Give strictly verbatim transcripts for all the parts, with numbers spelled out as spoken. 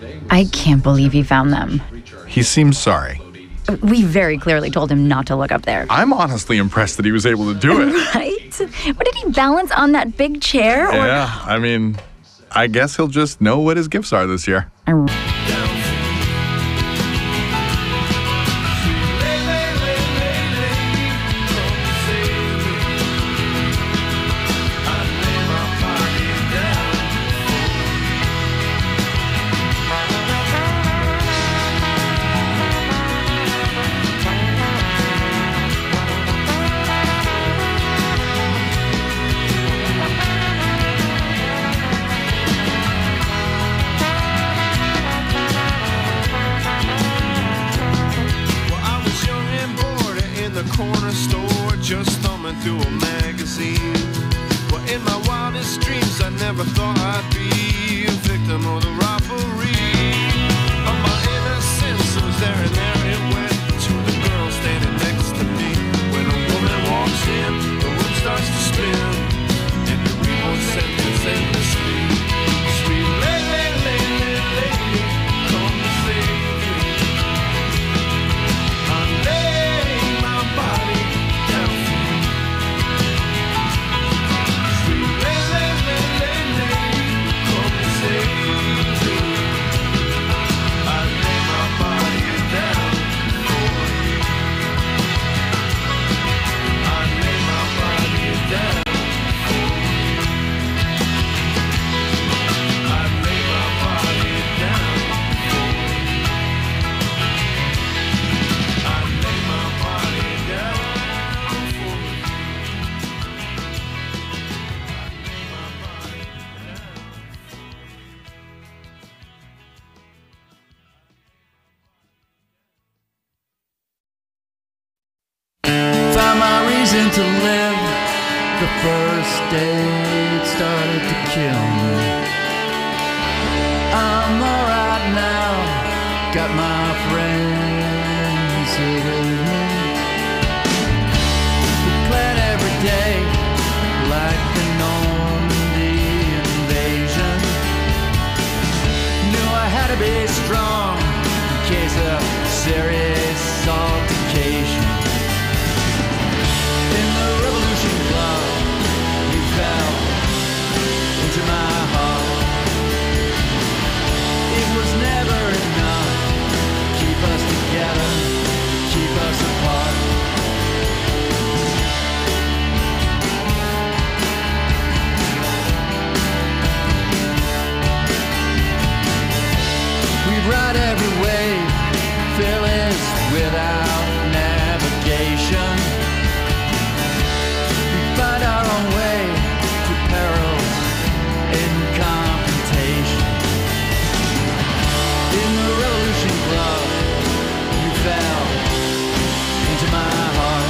I can't believe he found them. He seems sorry. We very clearly told him not to look up there. I'm honestly impressed that he was able to do it. Right? What, did he balance on that big chair? Or... Yeah, I mean, I guess he'll just know what his gifts are this year. Corner store, just thumbing through a magazine. Well, in my wildest dreams, I never thought I'd be a victim of the robbery of my innocence. It was there and there it went to the girl standing next to me. When a woman walks in, the room starts to spin, and you read one sentence endlessly. Sweet lady, lady, lady, come to save me. I'm laying my body down for you. Sweet lady, lady, lady, come to save me. I lay my body down for you. I lay my body down for you. I lay my body down for you. I lay my body down for you. Found my reason to live. The first day it started to kill me. I'm alright now. Got my friends here with me. We plan every day like the Normandy invasion. Knew I had to be strong in case of serious altercation. In the revolution club, you fell into my heart. It was never enough to keep us together, to keep us apart. We ride every wave, fearless without navigation. Find our own way through perils and confrontation. In the revolution club, you fell into my heart.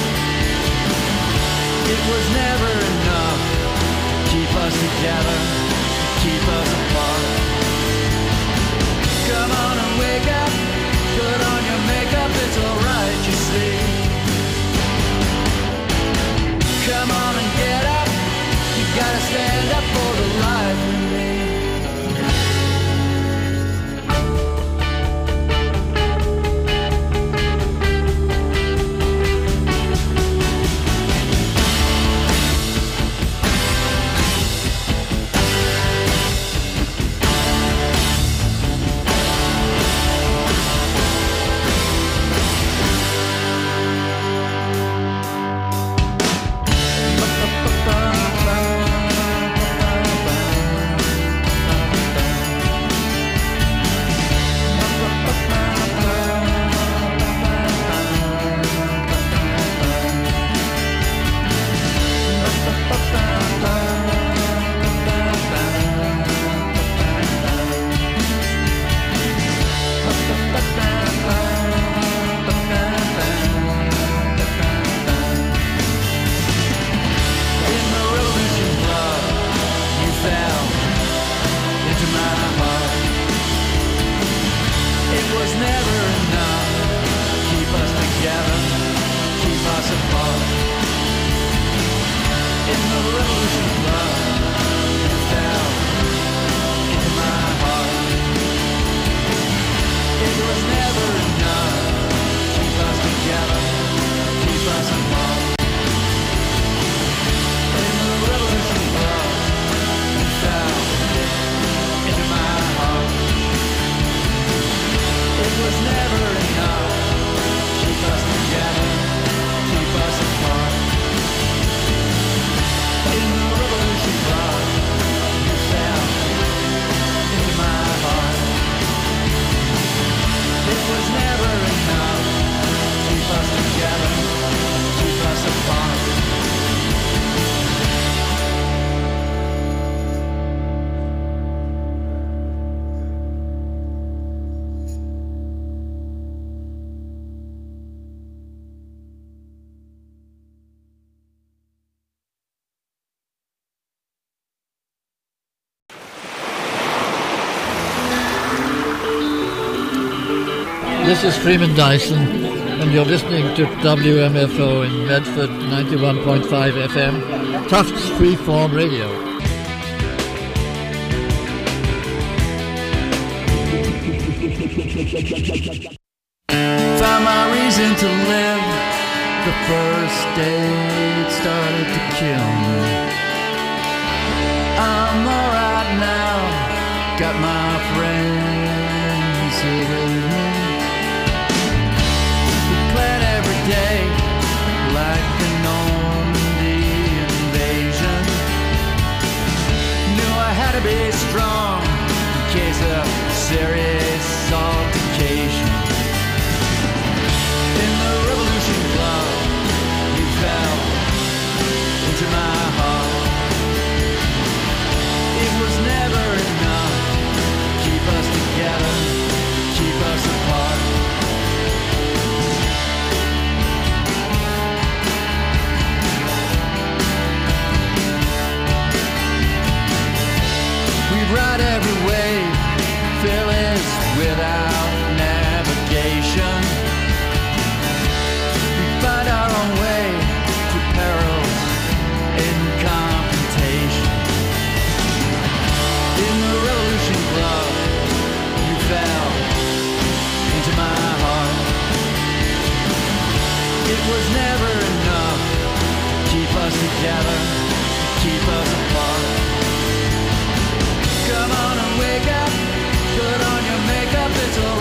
It was never enough to keep us together, keep us apart. Come on and wake up, put on your makeup, it's alright, you see. Come on and get up. You gotta stand up for the life we need. This is Freeman Dyson, and you're listening to W M F O in Medford, ninety-one point five F M, Tufts Freeform Radio. Found my reason to live. The first day it started to kill me. I'm alright now. Got my friends here with me. We plan every day like a Normandy invasion. Knew I had to be strong in case of serious altercation. In the revolution club, you fell into my heart. It was never enough. Keep us together, keep us apart. We ride every wave, fearless without navigation. We find our own way through perils in confrontation. In the revolution club, you fell into my heart. It was never enough. Keep us together, keep us apart. Come on and wake up, put on your makeup, it's all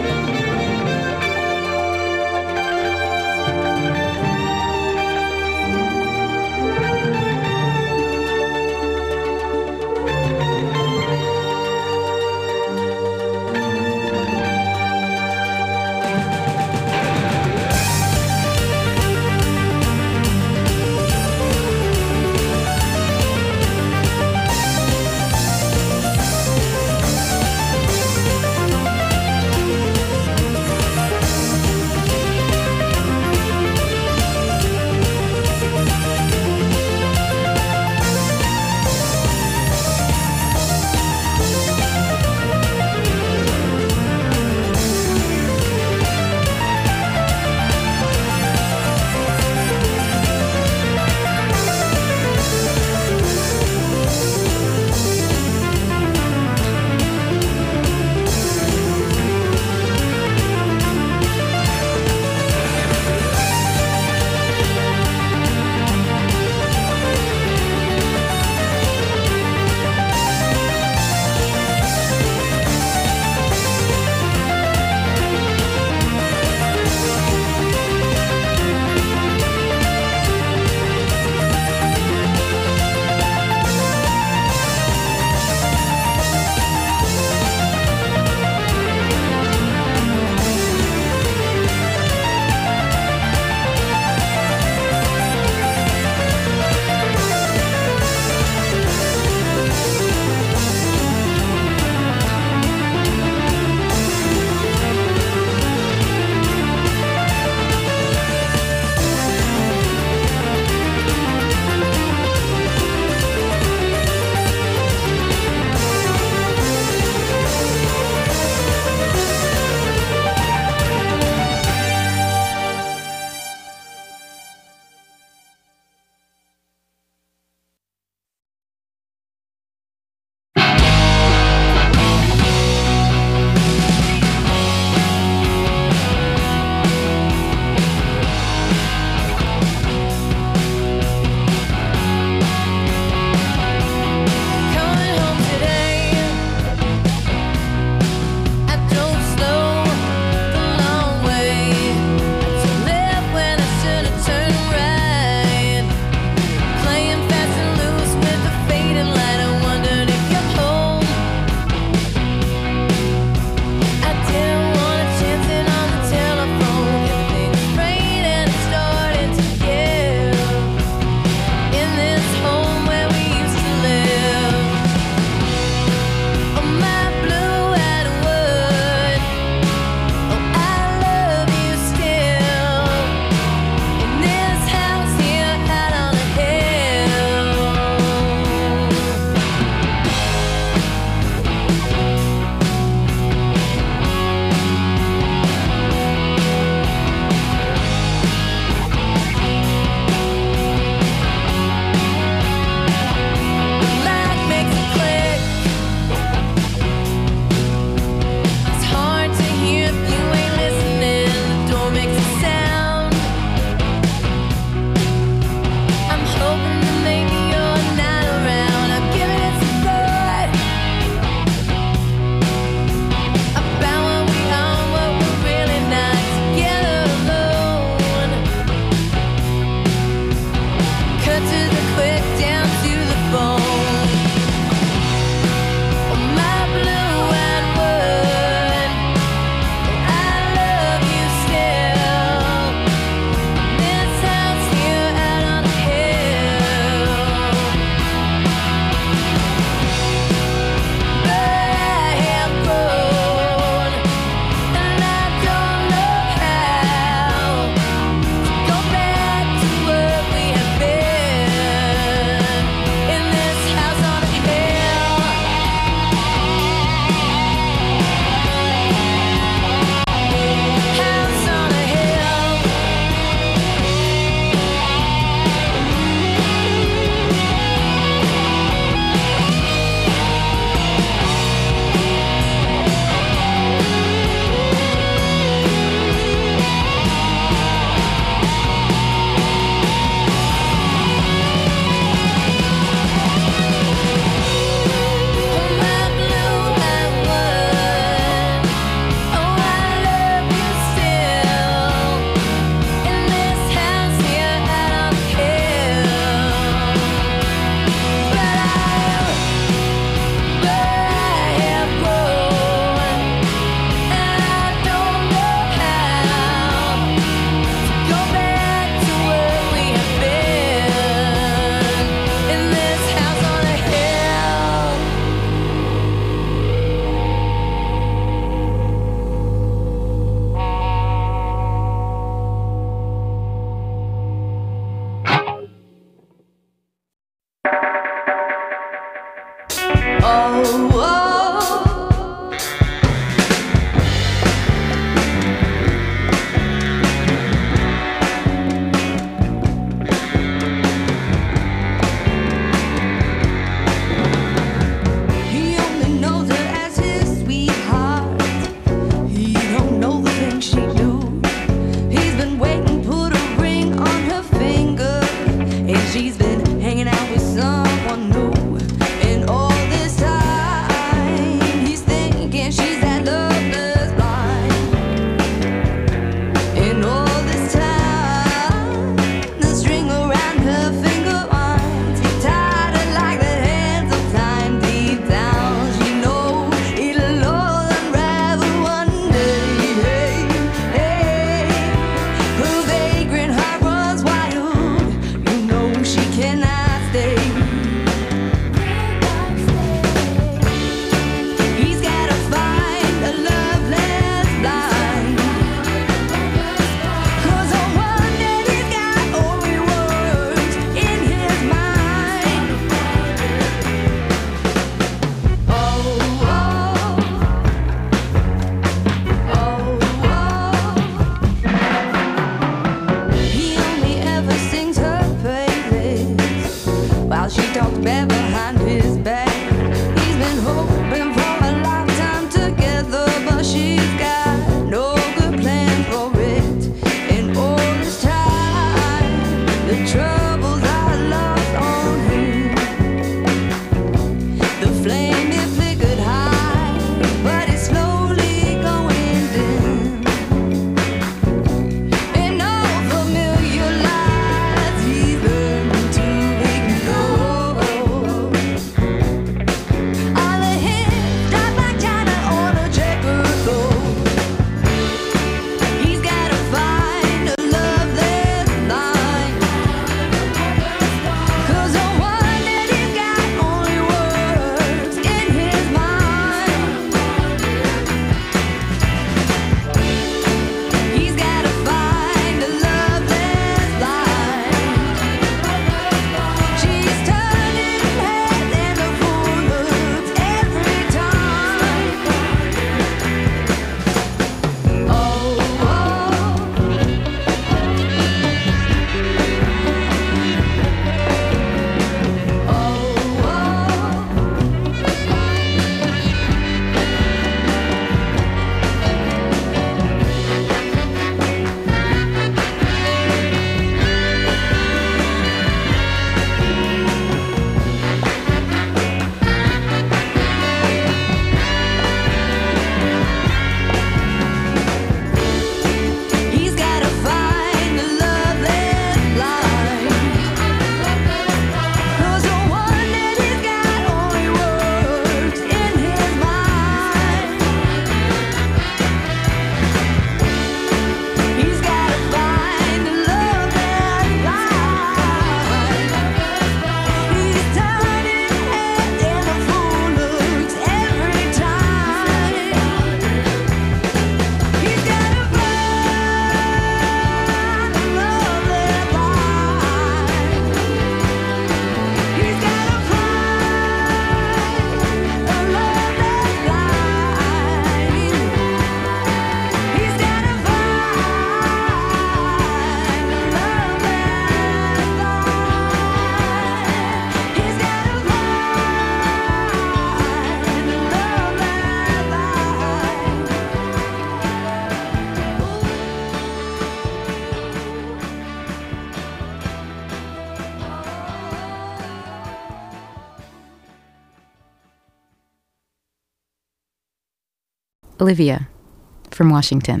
Olivia from Washington.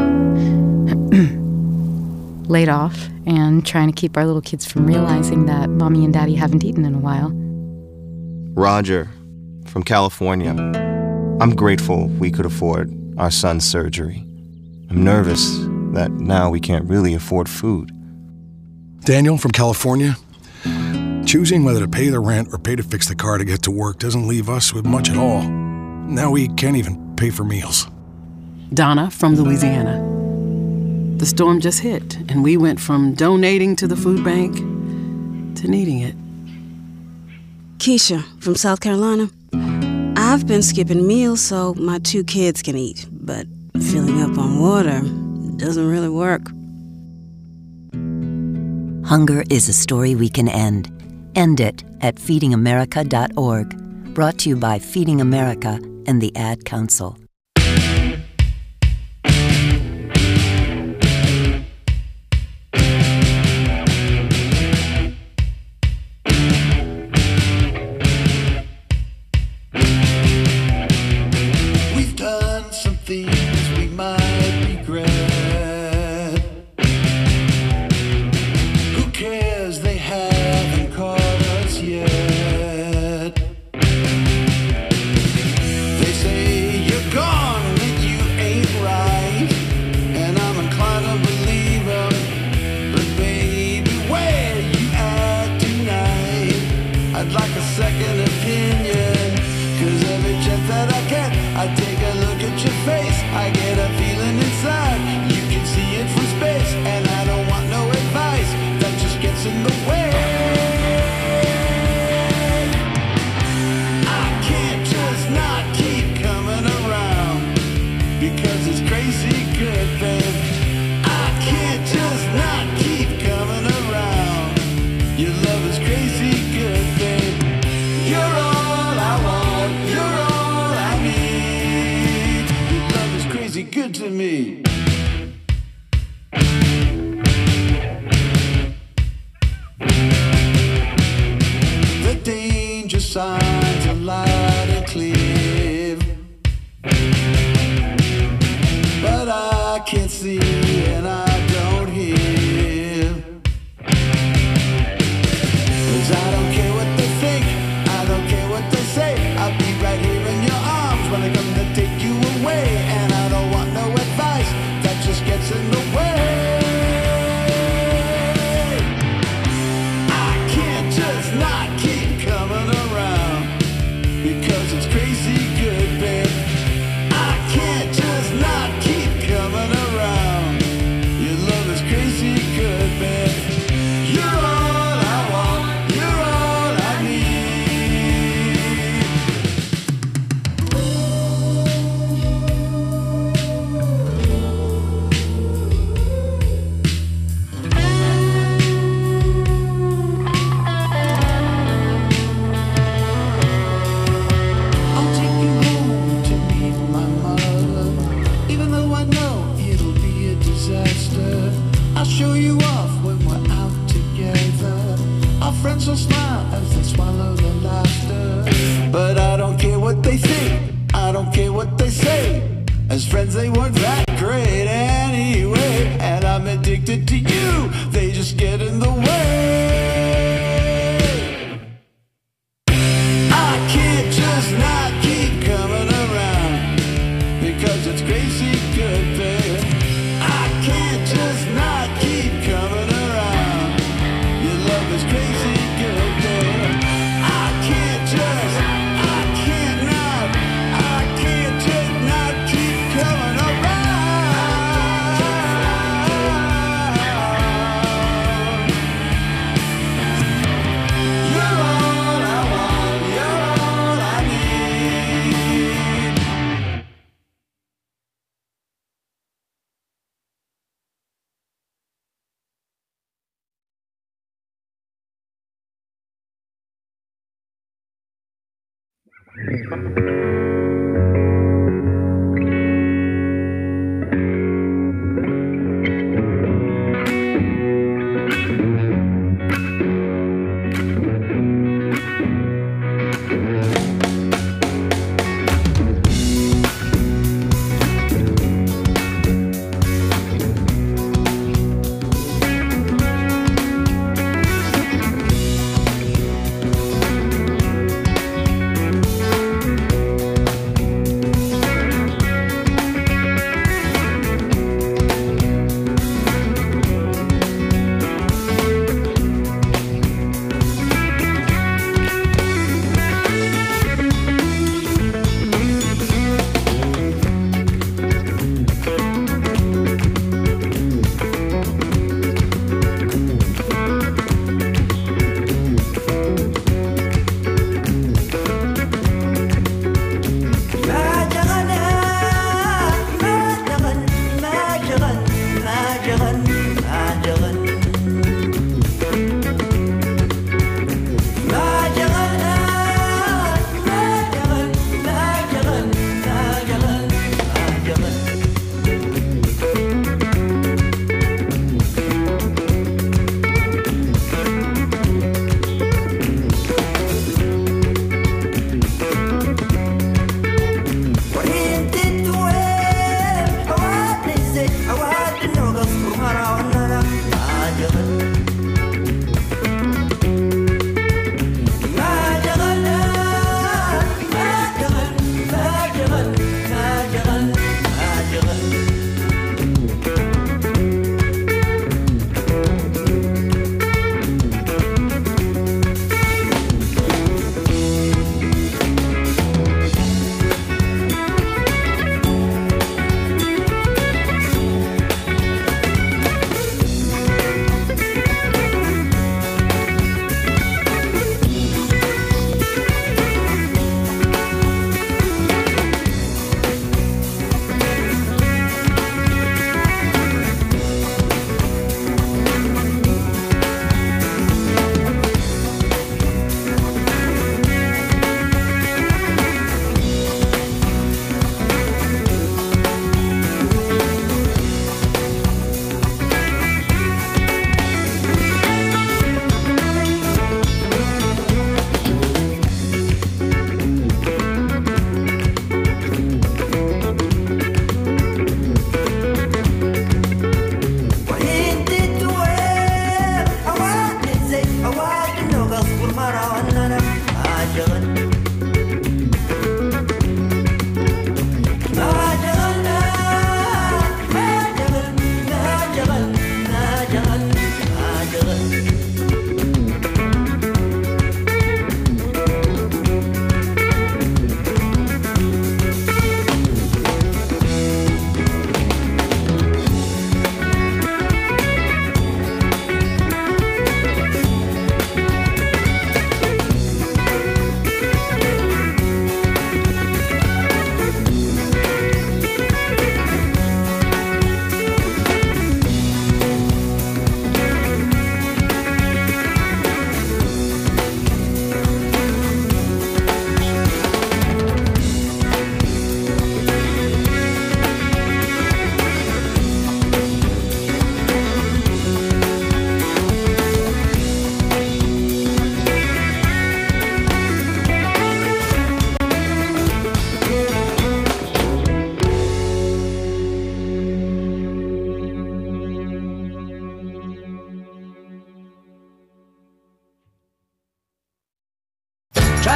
Laid off and trying to keep our little kids from realizing that Mommy and Daddy haven't eaten in a while. Roger from California. I'm grateful we could afford our son's surgery. I'm nervous that now we can't really afford food. Daniel from California. Choosing whether to pay the rent or pay to fix the car to get to work doesn't leave us with much at all. Now we can't even pay for meals. Donna from Louisiana. The storm just hit, and we went from donating to the food bank to needing it. Keisha from South Carolina. I've been skipping meals so my two kids can eat, but filling up on water doesn't really work. Hunger is a story we can end. End it at feeding america dot org. Brought to you by Feeding America and the Ad Council. We've done some things we might regret. Who cares? They haven't caught us yet. They say you're gone when you ain't right, and I'm inclined to believe them. But baby, where you at tonight? I'd like a second opinion, 'cause every chance that I get, I take a look at your face. I get a feeling inside, you can see it from space, and I don't want no advice that just gets in the way. I can't just not keep coming around, because it's crazy good, babe. I can't just not keep coming around. Your love is crazy good, babe. You're all I want, you're all I need. Your love is crazy good to me. The danger signs are loud and clear, but I can't see and I don't hear. 'Cause I don't care what they think, I don't care what they say. I'll be right here in your arms when I come to take you away. And I don't want no advice that just gets in the way. I can't just not keep coming around, because it's crazy good, babe. I can't just not keep coming around. Your love is crazy good, babe. You're all I want, you're all I need. I'll take you home to meet my mother, even though I know it'll be a disaster. I'll show you off when we're out together. Our friends will smile as they swallow the laughter. But I don't care what they think, I don't care what they say. As friends they weren't that great anyway. And I'm addicted to you, they just get in the way. I can't just not keep coming around, because it's crazy good, babe. I can't just not keep coming around. Your love is crazy good, babe. I can't just, I can't not, I can't just not keep coming around. You're all I want, you're all I need.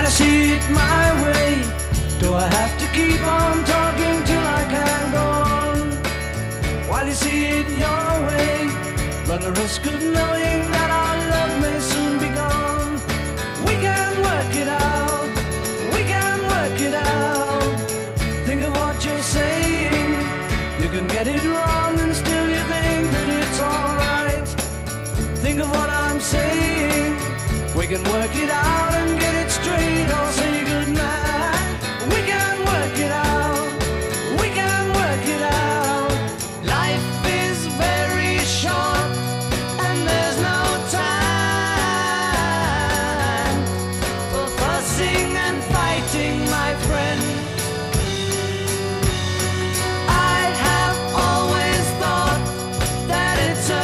Try to see it my way. Do I have to keep on talking till I can go on? While you see it your way, run the risk of knowing that our love may soon be gone. We can work it out, we can work it out. Think of what you're saying. You can get it wrong and still you think that it's alright. Think of what I'm saying. We can work it out and get it straight or say goodnight. We can work it out, we can work it out. Life is very short and there's no time for fussing and fighting, my friend. I have always thought that it's a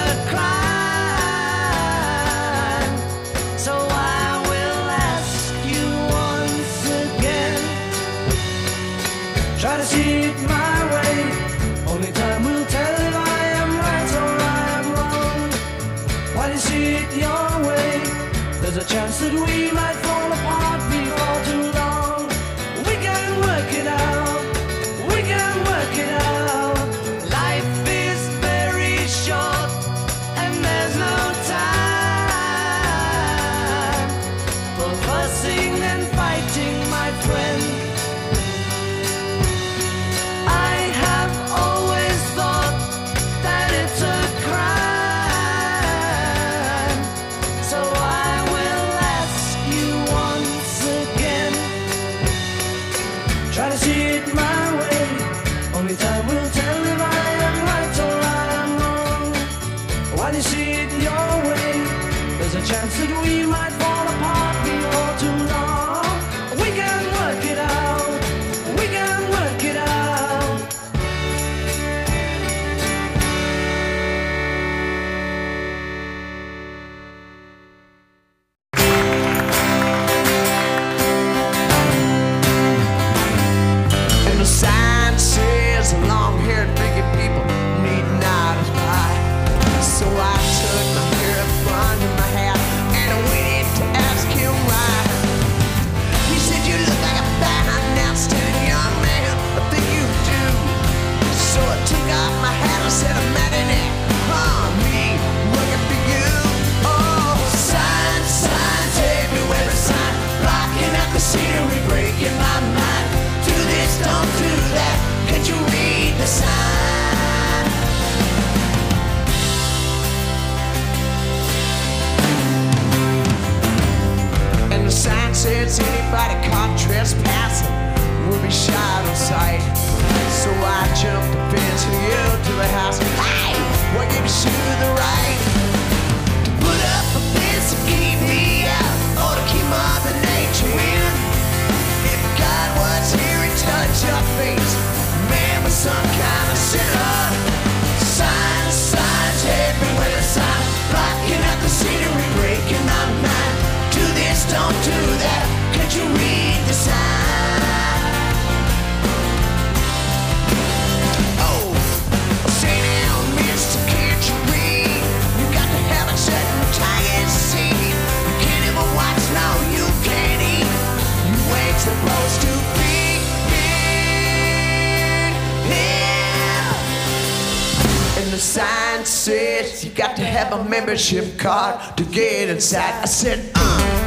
crime, so I will ask you once again. Try to see it my way. Only time will tell if I am right or I am wrong. While you see it your way, there's a chance that we might fall apart before too long. We can work it out, we can work it out. Life is very short and there's no time for fussing and fighting, my friend. I have always thought that it's a crime, so I will ask you once again. Try to see it my way. Only time will tell if I am right or I am wrong. While you see it your way, there's a chance that we might fall apart before too long. We can work it out, we can work it out. And the sign says long-haired bigot people need not apply. So I took my hair up under my hat and I waited to ask him why. He said, you look like a fine, announced young man. I think you do. So I took off my hat and said, I'm mad at it. Oh, me, working for you. Oh, signs, signs everywhere, a sign blocking out the scenery, breaking my mind. Do this, don't do that. Can't you read the sign? And the sign says anybody caught trespassing will be shot on sight. So I jumped the fence and yelled to the house, hey, what gives you the right to put up a fence to keep me out or to keep Mother Nature in? If God was here and touched your face, man was some kind of sinner. Signs, signs everywhere, a sign blocking out the scenery, breaking my mind. Do this, don't do that. Can't you read the sign? Oh, say now, mister, can't you read? You got to have a certain tiger seed. You can't even watch, no, you can't eat. You ain't supposed to be here. And the sign says you got to have a membership card to get inside. I said, uh.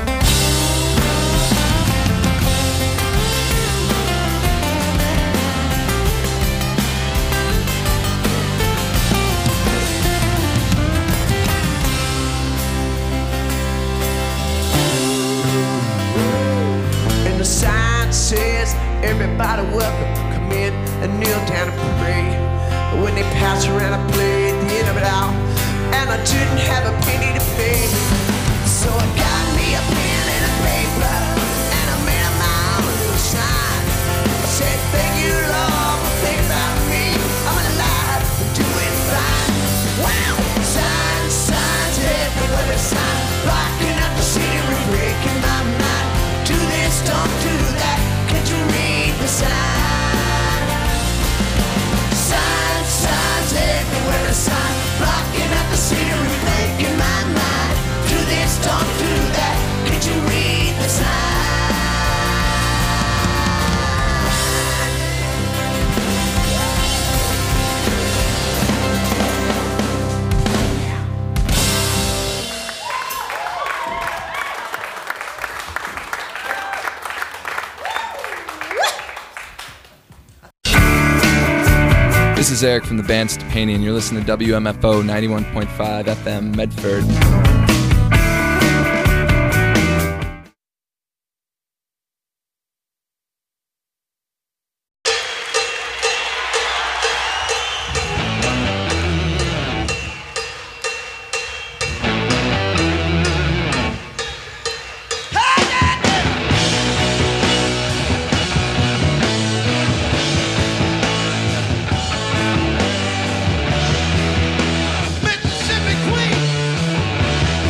And the sign says everybody welcome, come in and kneel down and pray. But when they pass around, I played the end of it all, and I didn't have a penny to pay. So I got me a pen and a paper, and I made up my own little sign. I said, thank you, Lord, for thinking about me. I'm alive and doing fine. Wow, signs, signs everywhere, there's signs blocking out the scenery, breaking my mind. Do this, don't do that. Can't you read the sign? Signs, signs everywhere, a sign blocking out the scenery, making is Eric from the band Stepani, and you're listening to W M F O ninety-one point five F M Medford. Mississippi Queen.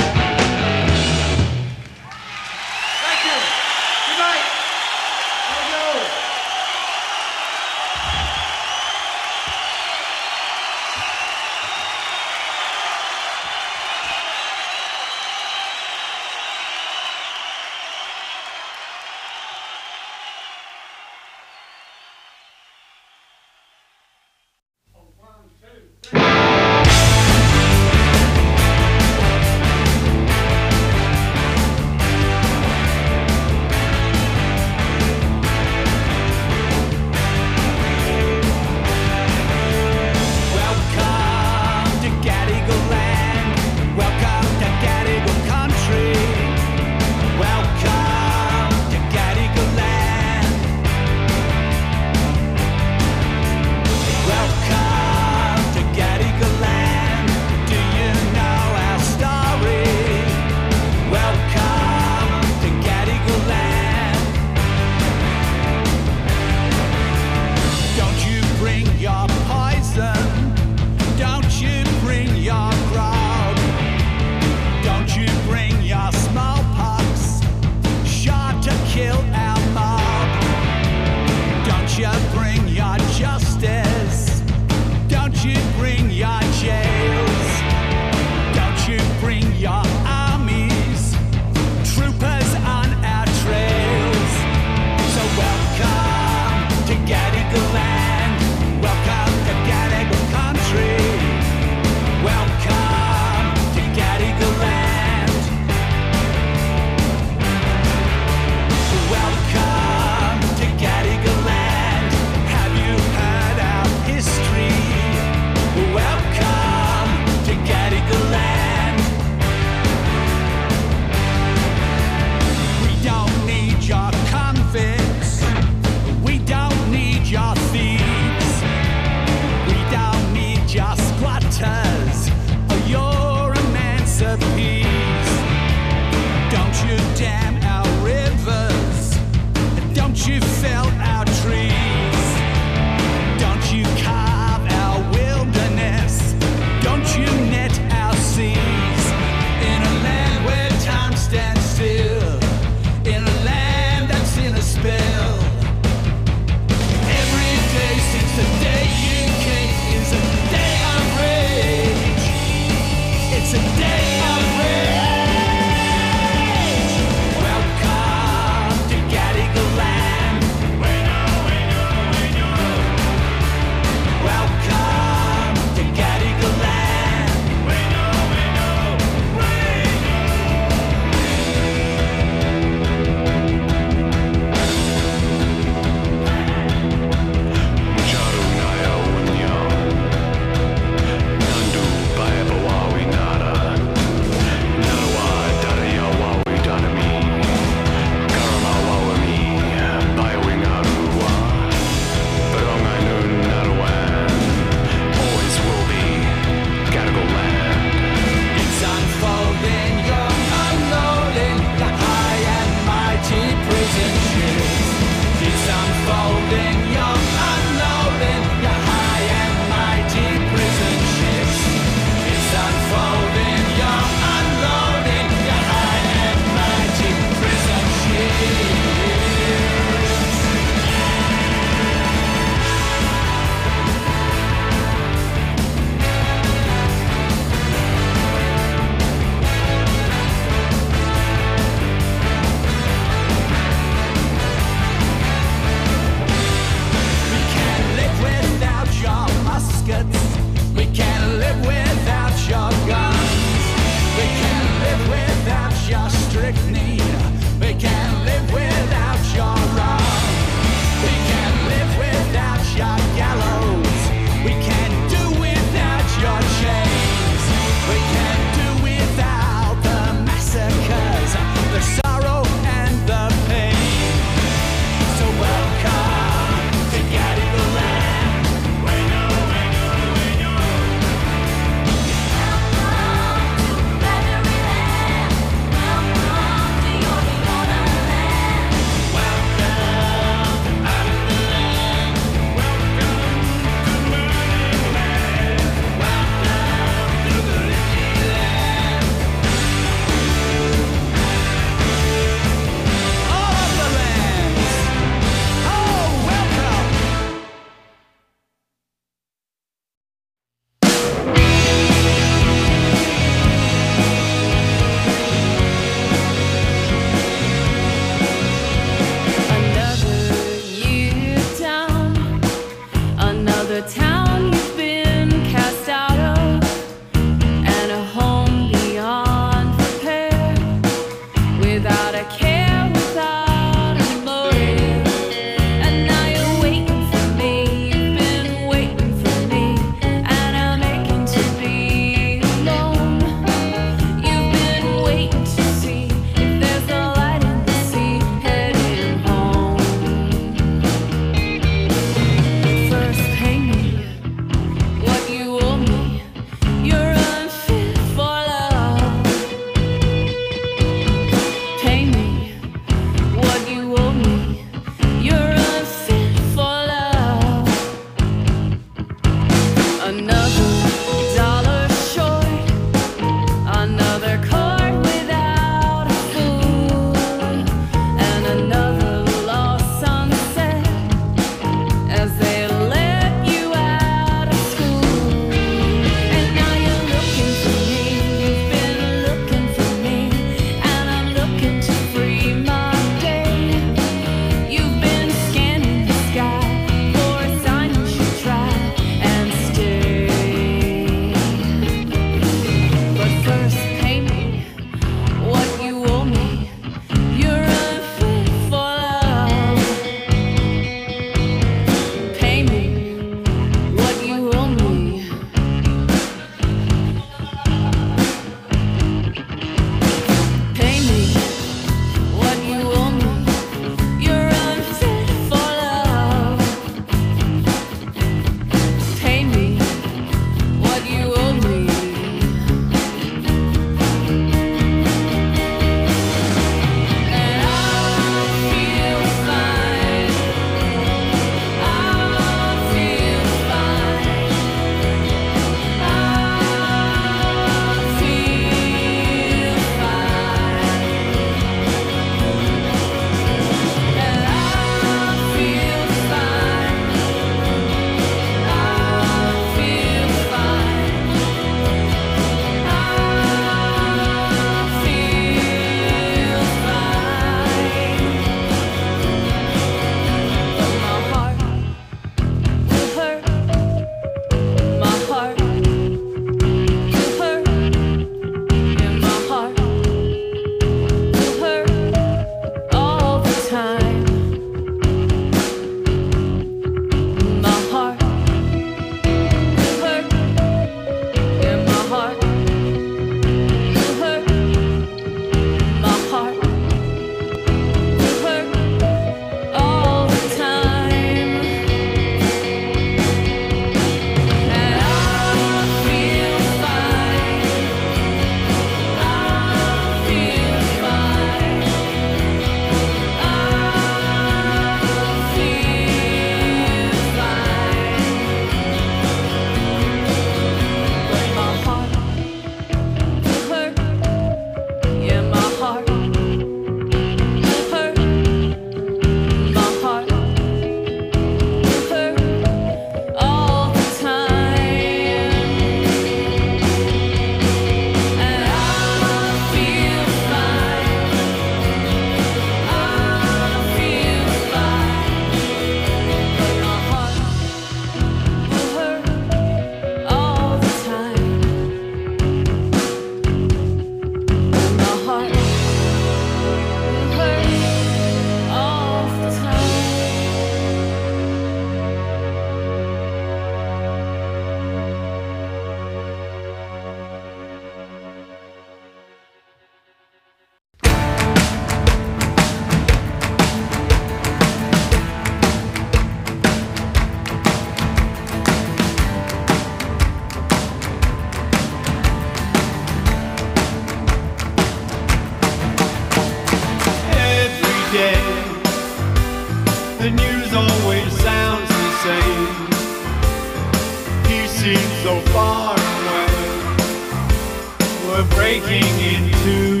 so far away. We're breaking in two.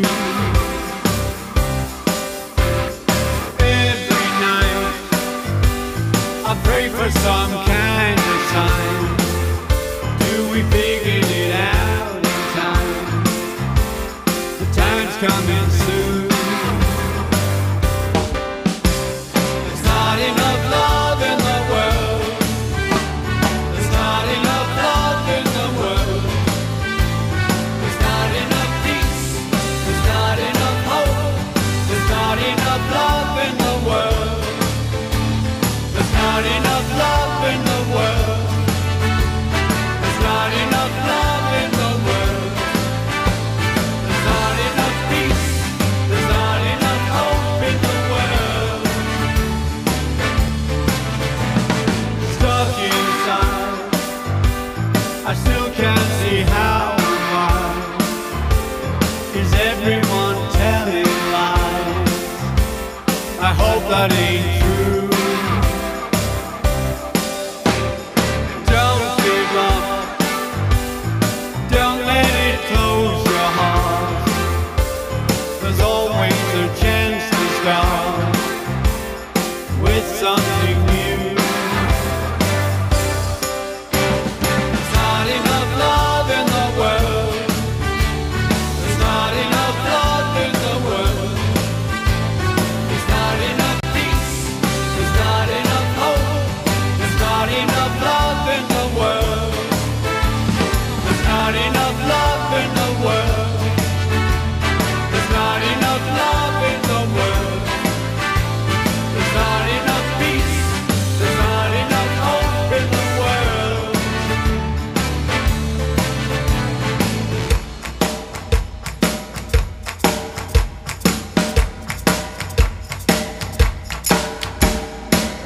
Every night I pray for some kind of sign. Do we figure it out in time? The time's coming soon. There's not enough love in the world. There's not enough love in the world. There's not enough peace. There's not enough hope. There's not enough love in the world. There's not enough love in the world. There's not enough love in the world. There's not enough peace. There's not enough hope in the world. Stuck inside, I still can't see how and why. Is everyone telling lies? I hope that ain't